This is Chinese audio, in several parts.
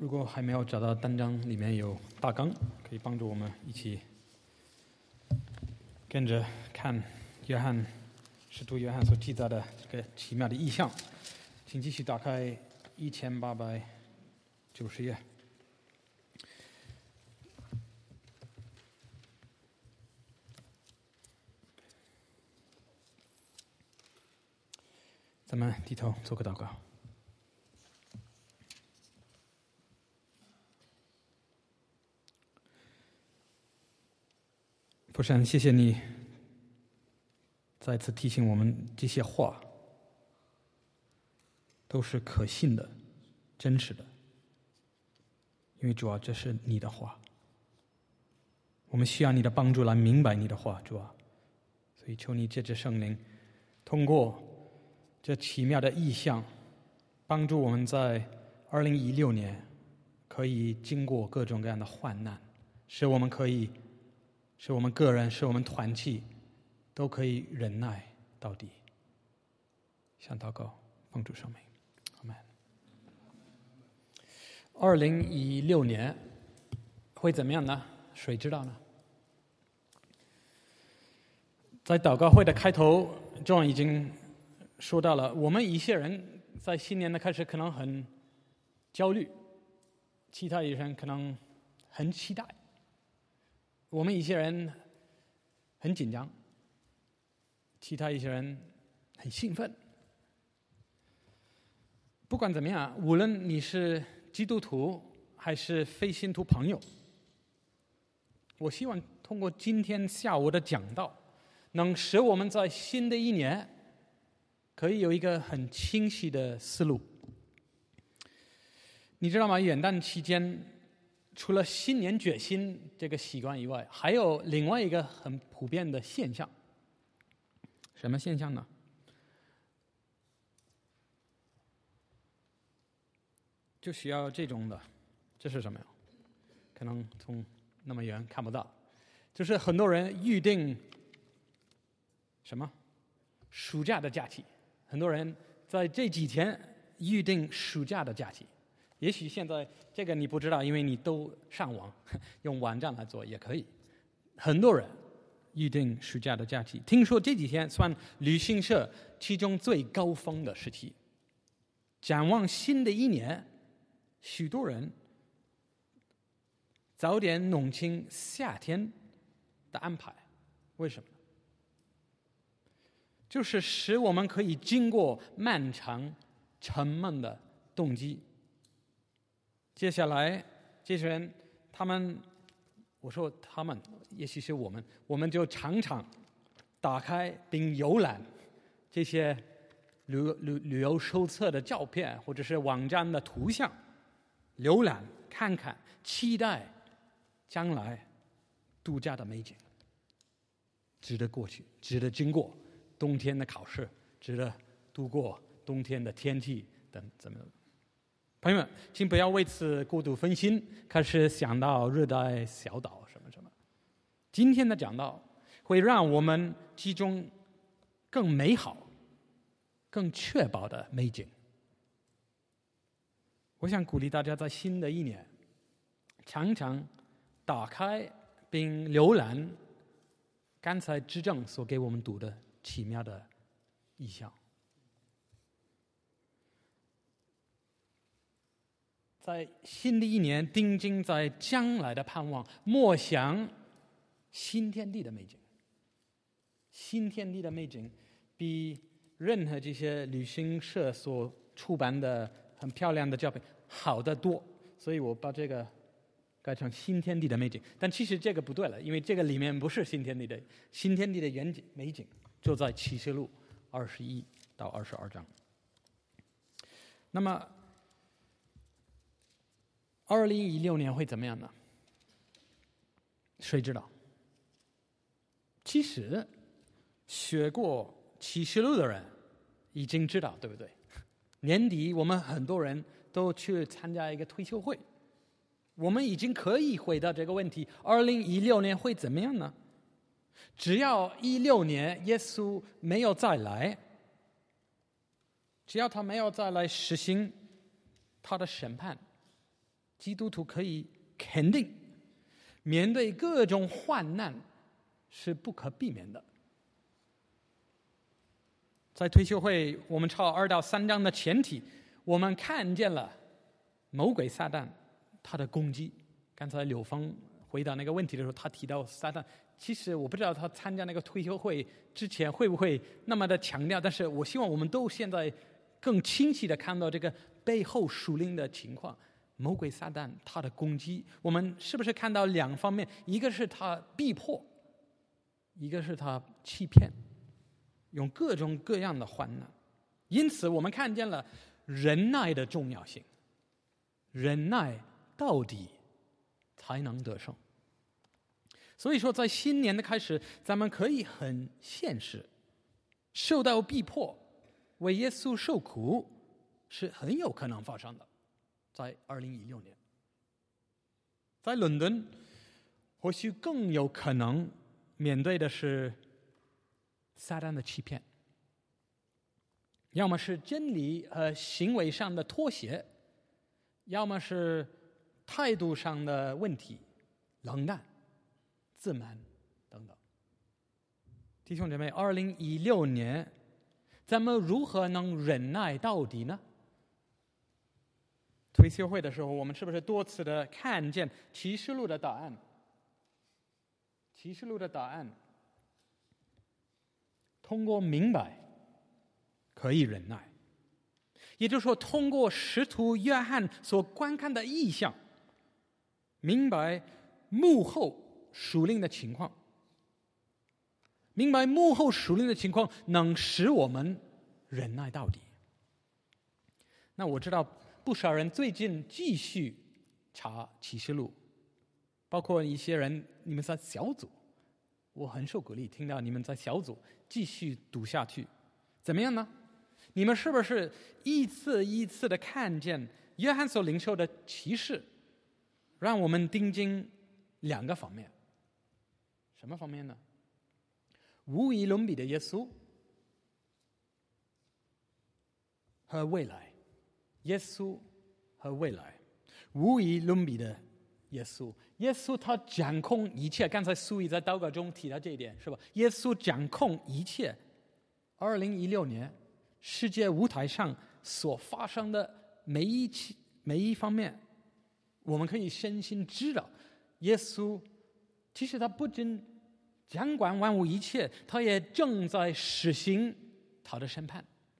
如果还没有找到单章，里面有大纲，可以帮助我们一起跟着看使徒约翰所记载的这个奇妙的异象。请继续打开1890页。咱们低头做个祷告。父神，谢谢你再次提醒我们，这些话都是可信的、真实的，因为主啊，这是你的话，我们需要你的帮助来明白你的话，主啊，所以求你借着圣灵，通过这奇妙的意象，帮助我们在2016年可以经过各种各样的患难，使我们个人，使我们团体都可以忍耐到底。向祷告，奉主圣名，阿们。2016年会怎么样呢？谁知道呢？在祷告会的开头，John 已经说到了，我们一些人在新年的开始可能很焦虑，其他一些人可能很期待，我们一些人很紧张，其他一些人很兴奋。不管怎么样，无论你是基督徒还是非信徒朋友，我希望通过今天下午的讲道，能使我们在新的一年可以有一个很清晰的思路。你知道吗？元旦期间，除了新年决心这个习惯以外，还有另外一个很普遍的现象。什么现象呢？就需要这种的，这是什么呀？可能从那么远看不到，就是很多人预定什么暑假的假期，很多人在这几天预定暑假的假期。也许现在这个你不知道，因为你都上网用网站来做也可以。很多人预定暑假的假期，听说这几天算旅行社其中最高峰的时期。展望新的一年，许多人早点弄清夏天的安排。为什么？就是使我们可以经过漫长沉闷的冬季。接下来这些人，我说他们也许是我们就常常打开并浏览这些旅游手册的照片，或者是网站的图像，浏览看看，期待将来度假的美景，值得过去，值得经过冬天的考试，值得度过冬天的天气等怎么样。朋友们，请不要为此过度分心，开始想到热带小岛什么什么。今天的讲道会让我们集中更美好、更确保的美景。我想鼓励大家在新的一年，常常打开并浏览刚才执政所给我们读的奇妙的意象。在新的一年，定睛在将来的盼望，默想新天地的美景。新天地的美景比任何这些旅行社所出版的很漂亮的照片好得多，所以我把这个改成新天地的美景。但其实这个不对了，因为这个里面不是新天地的原景美景就在启示录21到22章。那么2016年会怎么样呢？谁知道？其实学过启示录的人已经知道，对不对？年底我们很多人都去参加一个退休会，我们已经可以回答这个问题：2016年会怎么样呢？只要16年耶稣没有再来，只要他没有再来实行他的审判， 基督徒可以肯定，面对各种患难是不可避免的。在退休会，我们抄2到3章的前提，我们看见了魔鬼撒旦他的攻击。刚才柳峰回答那个问题的时候，他提到撒旦。其实我不知道他参加那个退休会之前会不会那么的强调，但是我希望我们都现在更清晰的看到这个背后属灵的情况。魔鬼撒旦他的攻击，我们是不是看到2方面？一个是他逼迫，一个是他欺骗，用各种各样的患难。因此我们看见了忍耐的重要性，忍耐到底才能得胜。所以说在新年的开始，咱们可以很现实，受到逼迫为耶稣受苦是很有可能发生的。在2016年，在伦敦或许更有可能面对的是撒旦的欺骗，要么是真理和行为上的脱节，要么是态度上的问题，冷淡、自满等等。弟兄姐妹，2016年咱们如何能忍耐到底呢？退休会的时候，我们是不是多次的看见启示录的答案？启示录的答案，通过明白可以忍耐，也就是说，通过使徒约翰所观看的异象，明白幕后属灵的情况，明白幕后属灵的情况能使我们忍耐到底。那我知道不少人最近继续查启示录，包括一些人你们在小组，我很受鼓励听到你们在小组继续读下去。怎么样呢？你们是不是一次一次的看见约翰所领受的启示，让我们盯紧2个方面？什么方面呢？无与伦比的耶稣和未来。耶稣和未来，无与伦比的耶稣。耶稣他掌控一切，刚才苏怡在祷告中提到这一点，是吧？耶稣掌控一切。2016年世界舞台上所发生的每一方面，我们可以深信知道，耶稣其实他不仅掌管万物一切，他也正在实行他的审判。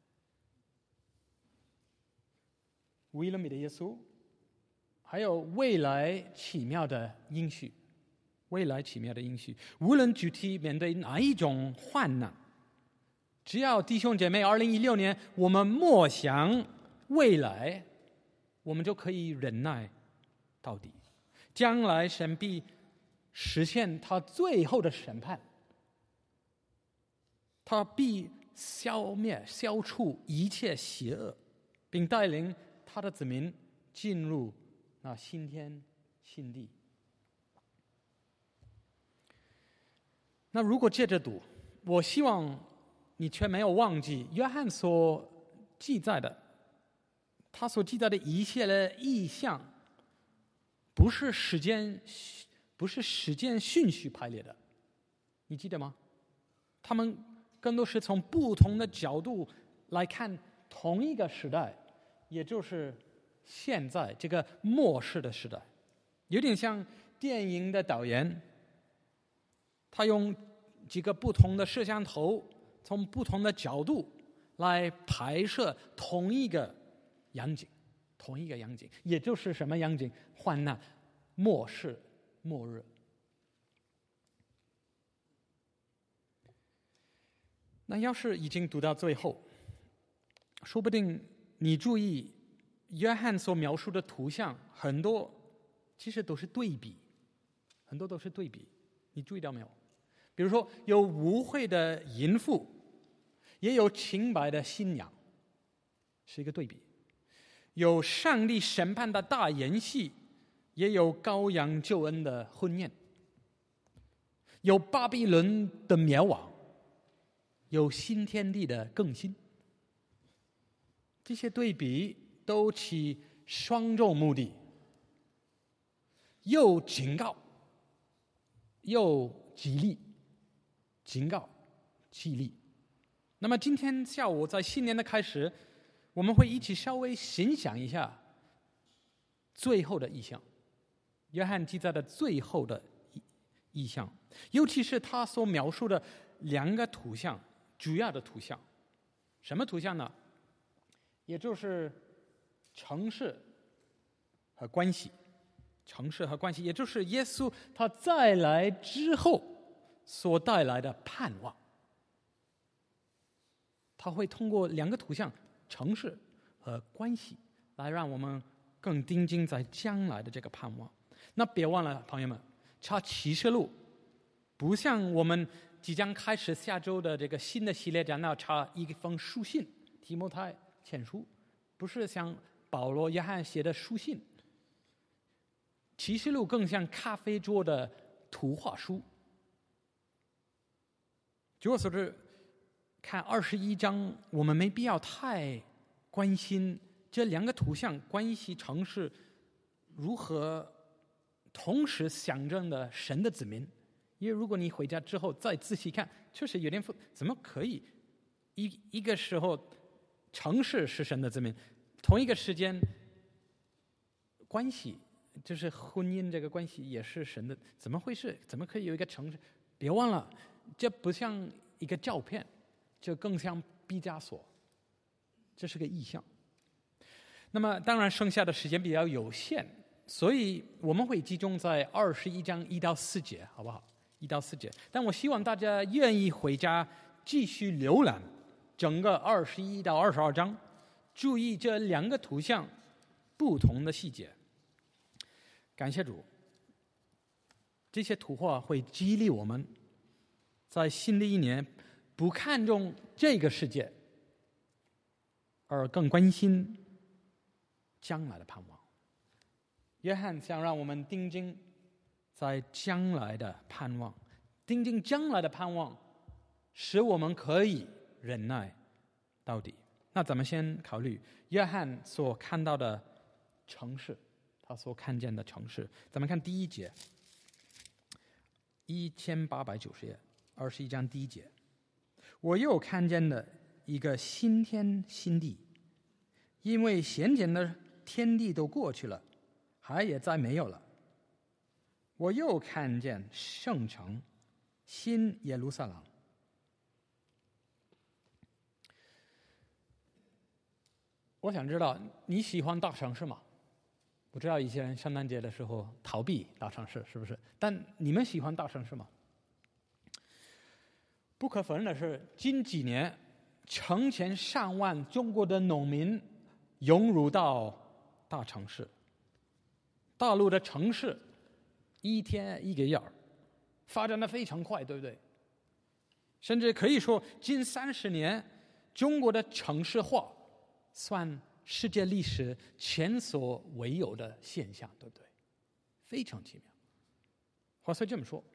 无与伦比的耶稣，还有未来奇妙的应许，未来奇妙的应许，无论具体面对哪一种患难，只要弟兄姐妹2016年我们默想未来，我们就可以忍耐到底。将来神必实现他最后的审判，他必消除一切邪恶，并带领他的子民进入那新天新地。那如果接着读，我希望你却没有忘记约翰所记载的，他所记载的一切的意象，不是时间顺序排列的，你记得吗？他们更多是从不同的角度来看同一个时代，也就是现在这个末世的时代。有点像电影的导演，他用几个不同的摄像头，从不同的角度来拍摄同一个场景，也就是什么场景？患难、末世、末日。那要是已经读到最后，说不定你注意约翰所描述的图像，很多其实都是对比，你注意到没有？比如说有污秽的淫妇，也有清白的新娘，是一个对比。有上帝审判的大筵席，也有羔羊救恩的婚宴。有巴比伦的灭亡，有新天地的更新。这些对比都起双重目的， 又警告，又激励，警告，激励。那么今天下午在新年的开始，我们会一起稍微欣赏一下最后的意象，约翰记载的最后的意象，尤其是他所描述的2个图像，主要的图像。什么图像呢？也就是城市和关系，城市和关系，也就是耶稣他再来之后所带来的盼望。他会通过2个图像，城市和关系，来让我们更定睛在将来的这个盼望。那别忘了，朋友们，查启示录不像我们即将开始下周的这个新的系列讲到查一封书信，提摩太前书，不是像保罗、约翰写的书信。启示录更像咖啡桌的图画书。据我所知，看21章，我们没必要太关心这2个图像关系城市如何同时象征的神的子民。因为如果你回家之后再仔细看，确实有点怎么可以一个时候城市是神的子民，同一个时间关系就是婚姻这个关系也是神的，怎么回事？怎么可以有一个城市？别忘了，这不像一个照片，这更像毕加索，这是个意象。那么当然剩下的时间比较有限，所以我们会集中在21章1到4节，好不好？1到4节。但我希望大家愿意回家继续浏览整个21到22章，注意这2个图像不同的细节。感谢主，这些图画会激励我们在新的一年不看重这个世界，而更关心将来的盼望。约翰想让我们定睛在将来的盼望，定睛将来的盼望，使我们可以忍耐到底。那咱们先考虑约翰所看到的城市，他所看见的城市。咱们看第1节，1890页，21章第1节。我又看见了一个新天新地，因为先前的天地都过去了，海也再没有了。我又看见圣城新耶路撒冷。我想知道你喜欢大城市吗？我知道一些人圣诞节的时候逃避大城市，是不是？但你们喜欢大城市吗？不可否认的是，近几年成千上万中国的农民涌入到大城市，大陆的城市一天一个样，发展得非常快，对不对？甚至可以说，近30年，中国的城市化算世界历史前所未有的现象，对不对？非常奇妙。话虽这么说，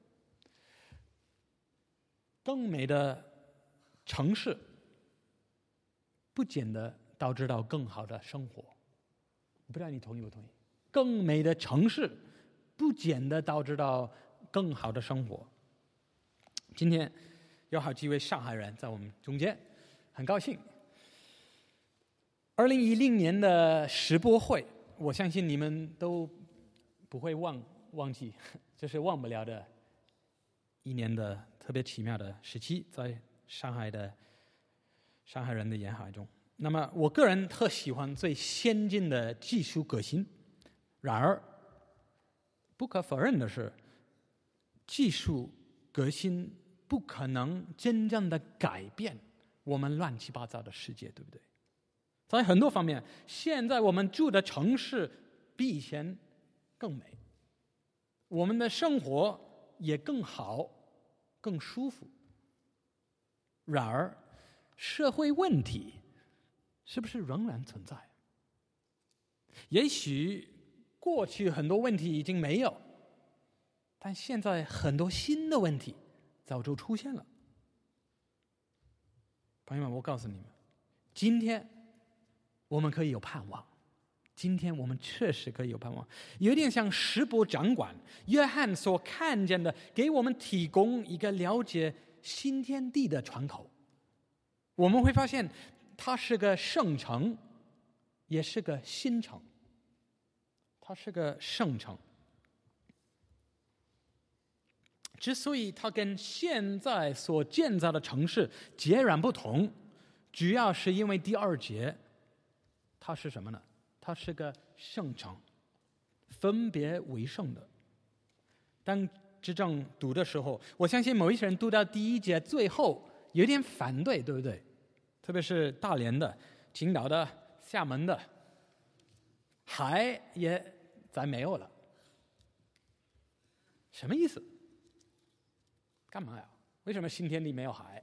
更美的城市不见得导致到更好的生活。我不知道你同意不同意？更美的城市不见得导致到更好的生活。今天有好几位上海人在我们中间，很高兴。2010年的世博会，我相信你们都不会忘记，这是忘不了的一年的特别奇妙的时期，在上海人的沿海中。那么我个人特喜欢最先进的技术革新，然而不可否认的是，技术革新不可能真正的改变我们乱七八糟的世界，对不对？在很多方面，现在我们住的城市比以前更美，我们的生活也更好、更舒服。然而，社会问题是不是仍然存在？也许过去很多问题已经没有，但现在很多新的问题早就出现了。朋友们，我告诉你们，今天我们可以有盼望， 今天我们确实可以有盼望，有点像石伯掌管约翰所看见的，给我们提供一个了解新天地的窗口。我们会发现，它是个圣城，也是个新城。它是个圣城。之所以它跟现在所建造的城市截然不同，主要是因为第2节，它是什么呢？它是个圣城，分别为圣的。当执政读的时候，我相信某一些人读到第1节最后有点反对，对不对？特别是大连的、青岛的、厦门的，海也再没有了，什么意思？干嘛呀？为什么新天地没有海？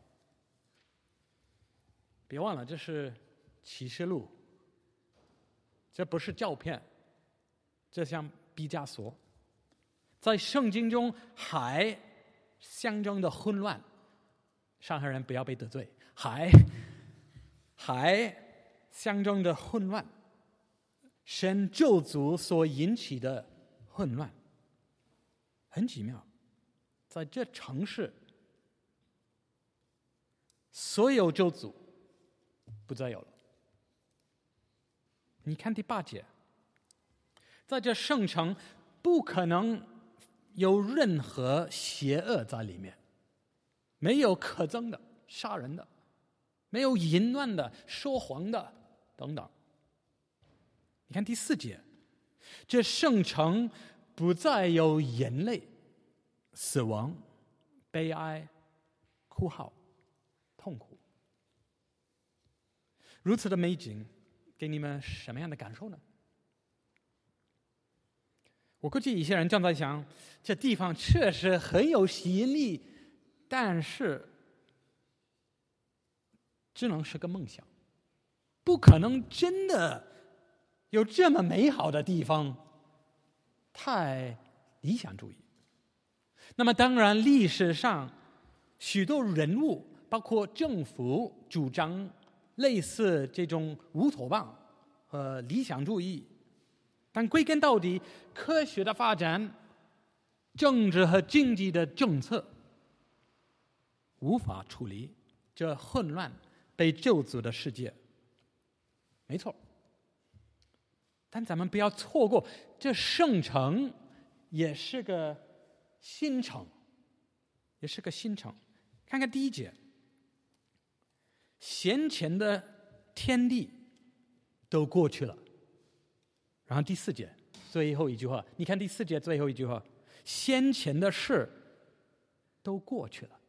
别忘了，这是启示录，这不是照片，这像毕加索。在圣经中，海象征的混乱，上海人不要被得罪。海象征的混乱，神咒诅所引起的混乱，很奇妙。在这城市，所有咒诅不再有了。你看第8节，在这圣城不可能有任何邪恶在里面，没有可憎的、杀人的，没有淫乱的、说谎的等等。你看第4节，这圣城不再有眼泪、死亡、悲哀、哭号、痛苦。如此的美景，给你们什么样的感受呢？我估计一些人正在想，这地方确实很有吸引力，但是只能是个梦想，不可能真的有这么美好的地方，太理想主义。那么当然，历史上许多人物，包括政府，主张类似这种乌托邦和理想主义，但归根到底，科学的发展、政治和经济的政策无法处理这混乱被咒诅的世界。没错，但咱们不要错过，这圣城也是个新城，也是个新城。看看第1节，先前的天地都过去了。然后第4节最后一句话，你看第4节最后一句话，先前的事都过去了。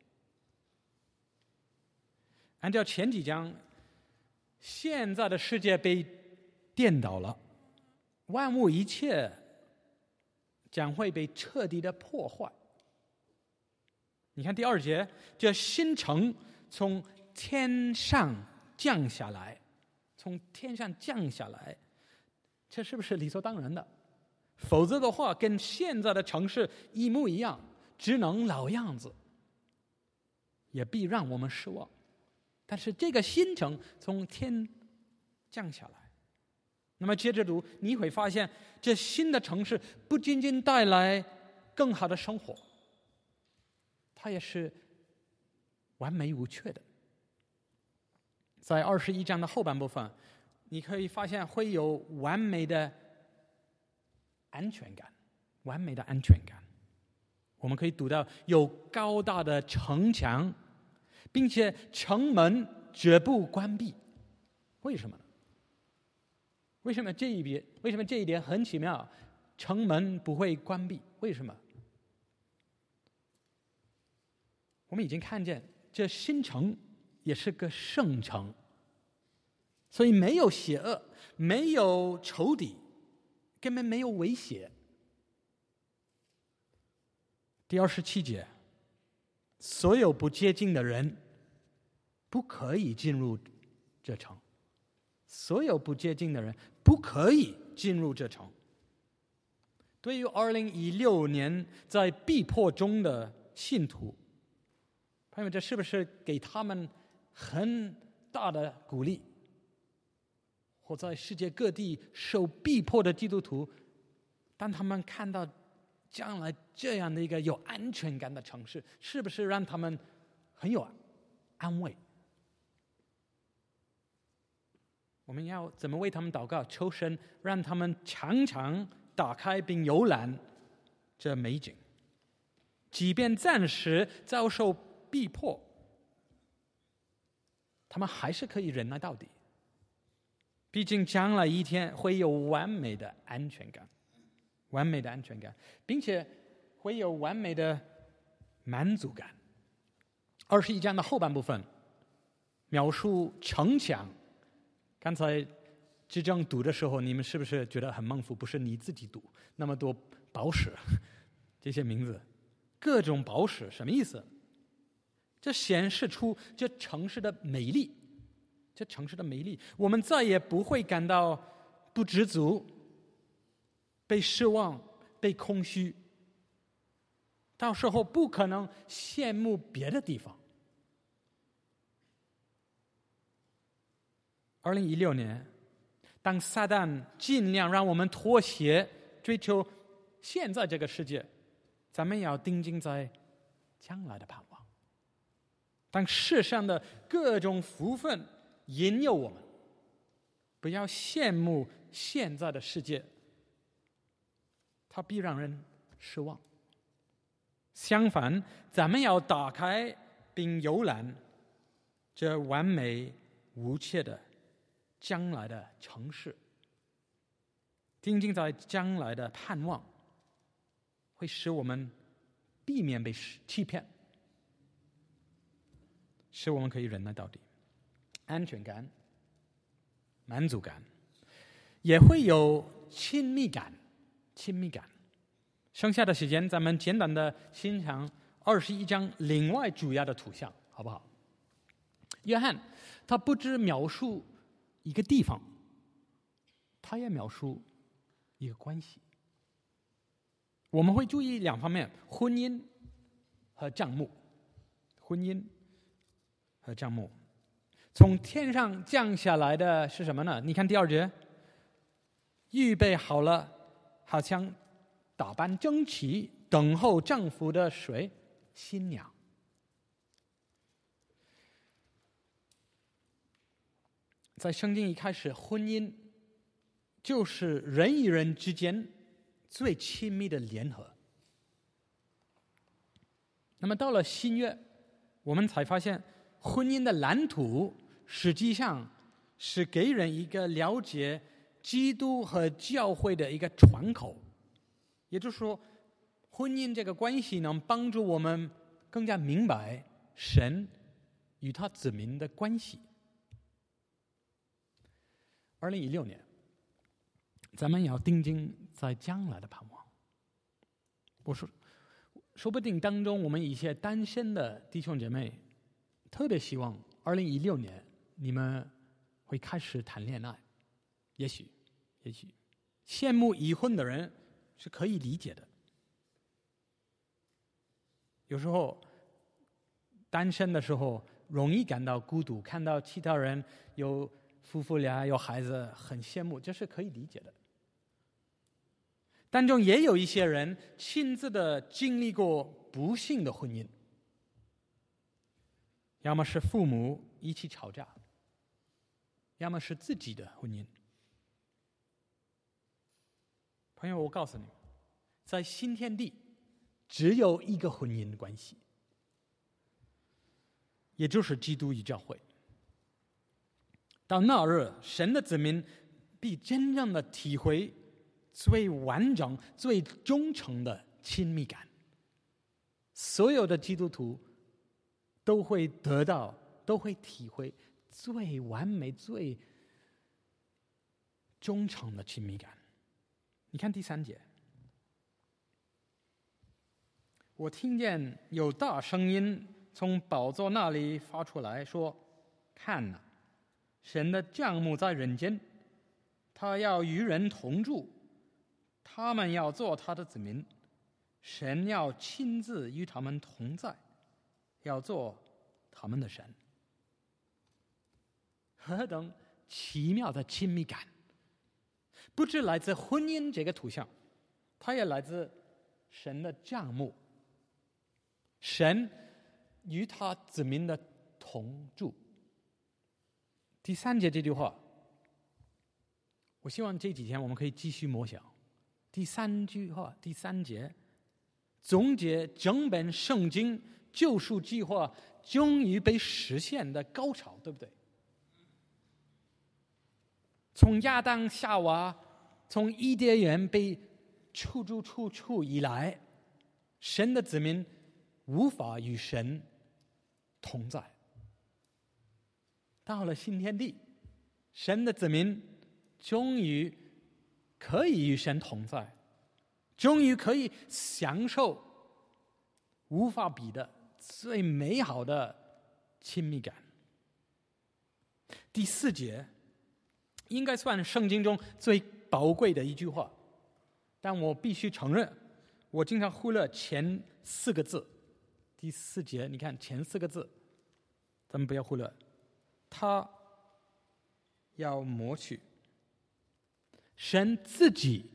按照前几章，现在的世界被颠倒了，万物一切将会被彻底的破坏。你看第2节，这新城从天上降下来，从天上降下来，这是不是理所当然的？否则的话，跟现在的城市一模一样，只能老样子，也必让我们失望。但是这个新城从天降下来，那么接着读，你会发现，这新的城市不仅仅带来更好的生活，它也是完美无缺的。在21章的后半部分，你可以发现会有完美的安全感，完美的安全感。我们可以读到有高大的城墙，并且城门绝不关闭。为什么呢？为什么这一点很奇妙？城门不会关闭，为什么？我们已经看见，这新城也是个圣城，所以没有邪恶，没有仇敌，根本没有威胁。第27节，所有不洁净的人不可以进入这城，所有不洁净的人不可以进入这城。对于2016年在逼迫中的信徒，朋友们，这是不是给他们很大的鼓励？ 或在世界各地受逼迫的基督徒，当他们看到将来这样的一个有安全感的城市，是不是让他们很有安慰？我们要怎么为他们祷告，求神让他们常常打开并游览这美景，即便暂时遭受逼迫，他们还是可以忍耐到底。毕竟将来一天会有完美的安全感，并且会有完美的满足感。21章的后半部分描述城墙。刚才志正读的时候，你们是不是觉得很蒙福？不是你自己读，那么多宝石，这些名字，各种宝石，什么意思？这显示出这城市的美丽，我们再也不会感到不知足、被失望、被空虚，到时候不可能羡慕别的地方。2016年，当撒旦尽量让我们妥协，追求现在这个世界，咱们要定睛在将来的盼望。当世上的各种福分引诱我们，不要羡慕现在的世界，它必让人失望。相反，咱们要打开并游览这完美无缺的将来的城市，定睛在将来的盼望，会使我们避免被欺骗，使我们可以忍耐到底。安全感、满足感，也会有亲密感。剩下的时间，咱们简单的欣赏21章另外主要的图像，好不好？约翰他不只描述一个地方，他也描述一个关系。我们会注意两方面：婚姻和帐幕。从天上降下来的是什么呢？你看第2节，预备好了，好像打扮整齐，等候丈夫的谁？新娘。在圣经一开始，婚姻就是人与人之间最亲密的联合。那么到了新约，我们才发现婚姻的蓝图实际上是给人一个了解基督和教会的一个窗口。也就是说，婚姻这个关系能帮助我们更加明白神与他子民的关系。2016年，咱们要定睛在将来的盼望。我说不定当中我们一些单身的弟兄姐妹特别希望2016年你们会开始谈恋爱。也许羡慕已婚的人是可以理解的。有时候单身的时候容易感到孤独，看到其他人有夫妇俩有孩子，很羡慕，这是可以理解的。当中也有一些人亲自的经历过不幸的婚姻，要么是父母一起吵架，要么是自己的婚姻。朋友，我告诉你，在新天地只有一个婚姻关系，也就是基督与教会。到那日，神的子民必真正的体会最完整、最忠诚的亲密感。所有的基督徒都会得到、都会体会最完美、最忠诚的亲密感。你看第3节，我听见有大声音从宝座那里发出来说：“看哪，神的帐幕在人间，他要与人同住，他们要做他的子民，神要亲自与他们同在，要做他们的神。”何等奇妙的亲密感，不只来自婚姻这个图像，它也来自神的帐幕，神与他子民的同住。第3节这句话，我希望这几天我们可以继续默想。第3句话，第3节，总结整本圣经救赎计划终于被实现的高潮，对不对？从亚当夏娃，从伊甸园被出租出处以来，神的子民无法与神同在。到了新天地，神的子民终于可以与神同在，终于可以享受无法比的最美好的亲密感。第4节应该算圣经中最宝贵的一句话，但我必须承认，我经常忽略前4个字。第4节，你看前4个字，咱们不要忽略。他要抹去，神自己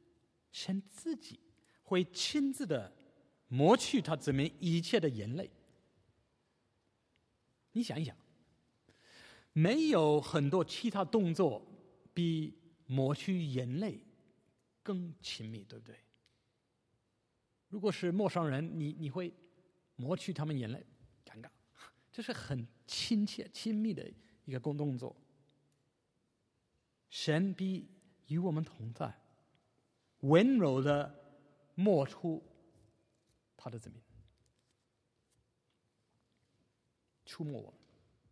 会亲自的抹去他子民一切的眼泪。你想一想，没有很多其他动作比抹去眼泪更亲密，对不对？如果是陌生人，你会抹去他们眼泪，尴尬。这是很亲切、亲密的一个动作。神必与我们同在，温柔的抹出他的子民，触摸我们。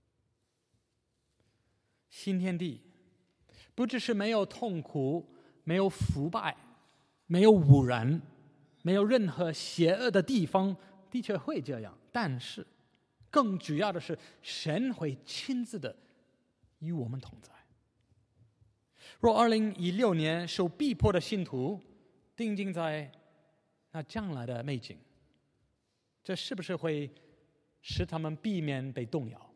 新天地不只是没有痛苦，没有腐败，没有污染，没有任何邪恶的地方，的确会这样，但是更主要的是，神会亲自的与我们同在。若2016年受逼迫的信徒定睛在那将来的美景，这是不是会使他们避免被动摇？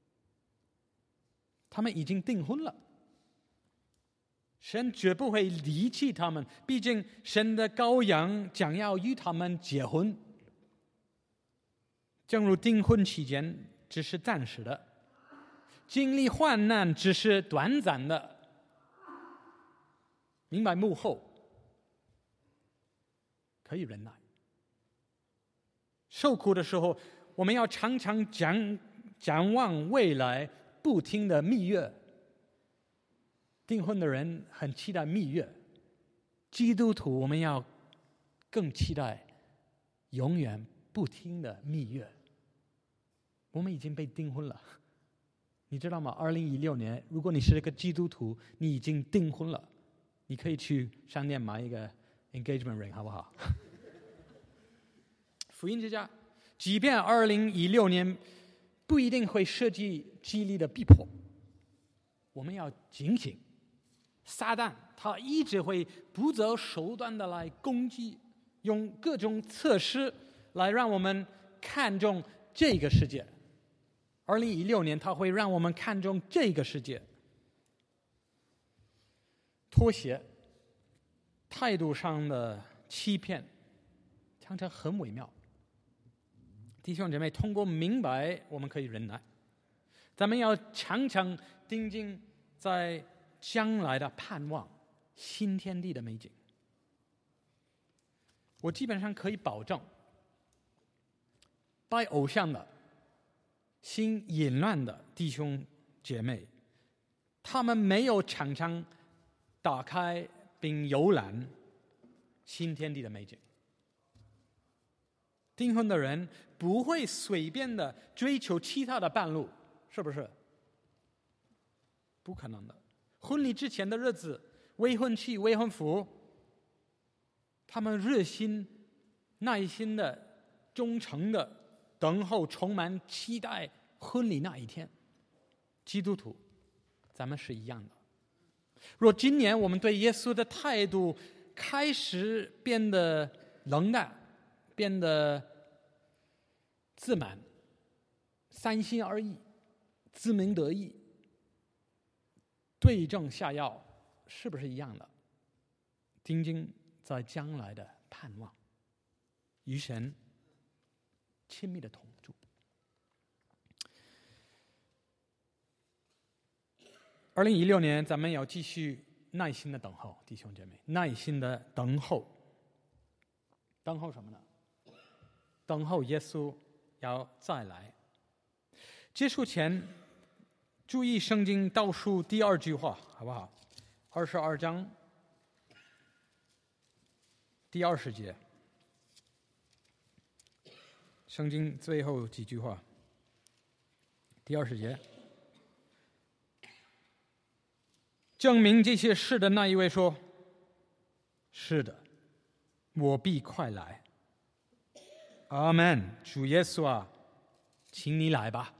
他们已经订婚了，神绝不会离弃他们，毕竟神的羔羊将要与他们结婚。正如订婚期间只是暂时的，经历患难只是短暂的，明白幕后可以忍耐。受苦的时候，我们要常常展望未来，不停的蜜月。订婚的人很期待蜜月，基督徒我们要更期待永远不停的蜜月。我们已经被订婚了，你知道吗？2016年，如果你是一个基督徒，你已经订婚了，你可以去商店买一个 engagement ring， 好不好？福音之家，即便2016年不一定会设计激励的逼迫，我们要警醒。撒旦他一直会不择手段的来攻击，用各种测试来让我们看重这个世界。2016年他会让我们看重这个世界，妥协，态度上的欺骗，常常很微妙。弟兄姐妹，通过明白我们可以忍耐，咱们要常常盯紧在将来的盼望，新天地的美景。我基本上可以保证，拜偶像的、心淫乱的弟兄姐妹，他们没有常常打开并游览新天地的美景。订婚的人不会随便的追求其他的伴侣，是不是？不可能的。婚礼之前的日子，未婚妻、未婚夫，他们热心、耐心的、忠诚的等候，充满期待婚礼那一天。基督徒，咱们是一样的。若今年我们对耶稣的态度开始变得冷淡，变得自满、三心二意、自鸣得意， 对症下药，是不是一样的？钉钉在将来的盼望，与神亲密的同住。2016年，咱们要继续耐心的等候，弟兄姐妹，耐心的等候。等候什么呢？等候耶稣要再来。结束前，注意圣经倒数第2句话，好不好？22章第20节，圣经最后几句话，第20节。证明这些事的那一位说：“是的，我必快来。”阿们。主耶稣啊，请你来吧。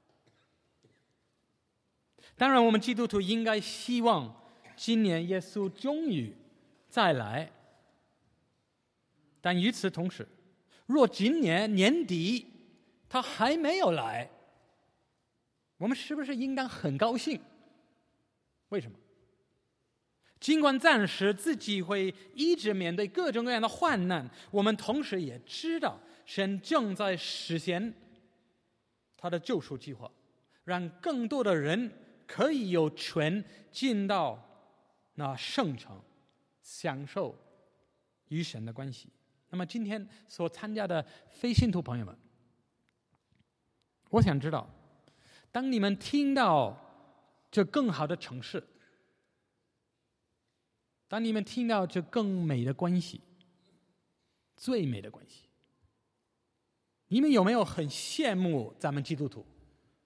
当然，我们基督徒应该希望今年耶稣终于再来。但与此同时，若今年年底他还没有来，我们是不是应当很高兴？为什么？尽管暂时自己会一直面对各种各样的患难，我们同时也知道神正在实现他的救赎计划，让更多的人可以有权进到那圣城，享受与神的关系。那么今天所参加的非信徒朋友们，我想知道，当你们听到这更好的城市，当你们听到这更美的关系，最美的关系，你们有没有很羡慕咱们基督徒？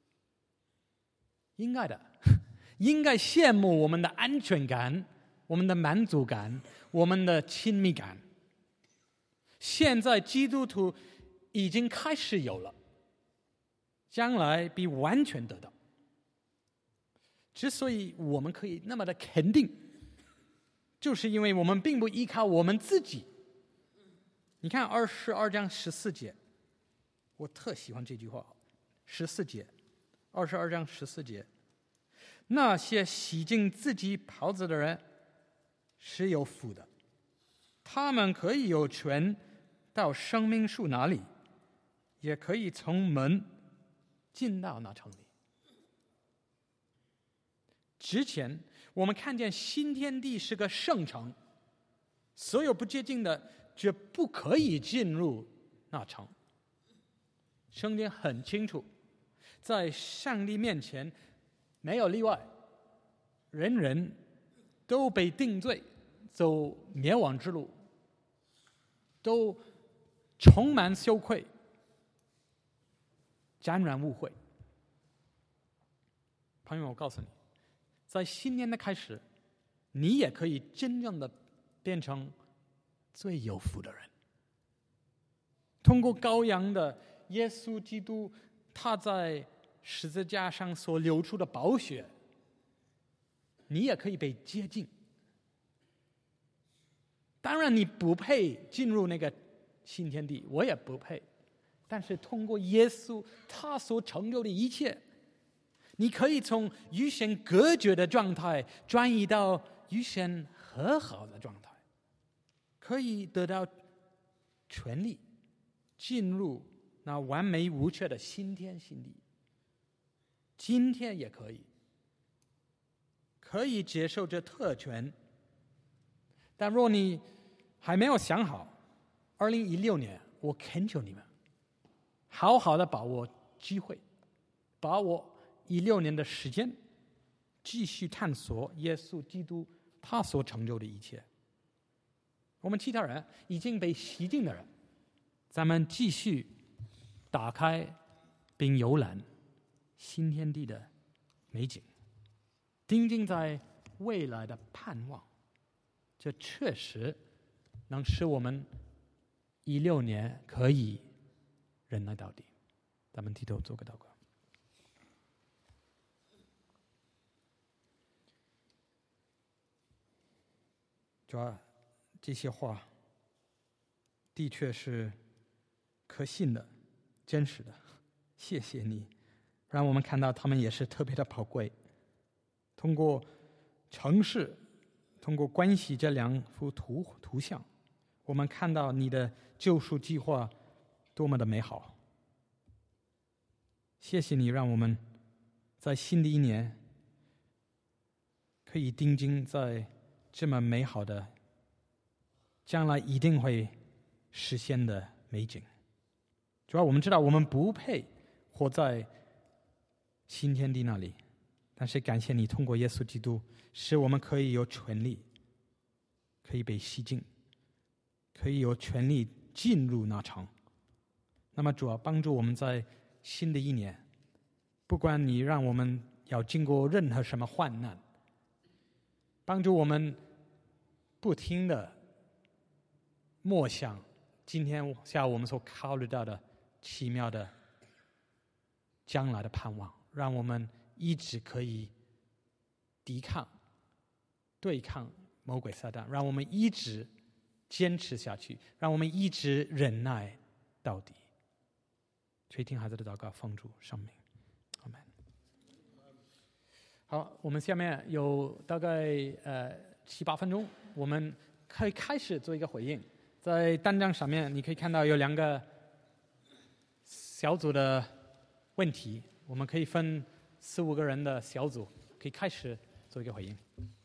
应该的，应该羡慕我们的安全感，我们的满足感，我们的亲密感。现在基督徒已经开始有了，将来必完全得到。之所以我们可以那么的肯定，就是因为我们并不依靠我们自己。你看22章14节，我特喜欢这句话，14节，22章14节，那些洗净自己袍子的人是有福的，他们可以有权到生命树那里，也可以从门进到那城里。之前我们看见新天地是个圣城，所有不洁净的绝不可以进入那城。圣经很清楚，在上帝面前没有例外，人人都被定罪，走灭亡之路，都充满羞愧，沾染污秽。朋友，我告诉你，在新年的开始，你也可以真正的变成最有福的人。通过羔羊的耶稣基督，他在十字架上所流出的宝血，你也可以被洁净。当然你不配进入那个新天地，我也不配，但是通过耶稣他所成就的一切，你可以从与神隔绝的状态转移到与神和好的状态，可以得到权利进入那完美无缺的新天新地。今天也可以接受这特权。但若你还没有想好，2016年我恳求你们好好的把握机会，把握16年的时间，继续探索耶稣基督他所成就的一切。我们其他人已经被洗净的人，咱们继续打开并游览新天地的美景，定睛在未来的盼望，这确实能使我们16年可以忍耐到底。咱们低头做个祷告。主啊，这些话的确是可信的、真实的。谢谢你，让我们看到他们也是特别的宝贵。通过城市，通过关系这两幅图像，我们看到你的救赎计划多么的美好。谢谢你让我们在新的一年可以定睛在这么美好的将来一定会实现的美景。主要我们知道我们不配活在新天地那里，但是感谢你通过耶稣基督使我们可以有权利可以被洗净，可以有权利进入那场。那么主要帮助我们在新的一年，不管你让我们要经过任何什么患难，帮助我们不停的默想今天下午我们所考虑到的奇妙的将来的盼望，让我们一直可以对抗魔鬼撒旦，让我们一直坚持下去，让我们一直忍耐到底。垂听孩子的祷告，奉主圣名，阿们。好，我们下面有大概7-8分钟，我们可以开始做一个回应。在单张上面你可以看到有2个小组的问题，我们可以分4-5个人的小组，可以开始做一个回应。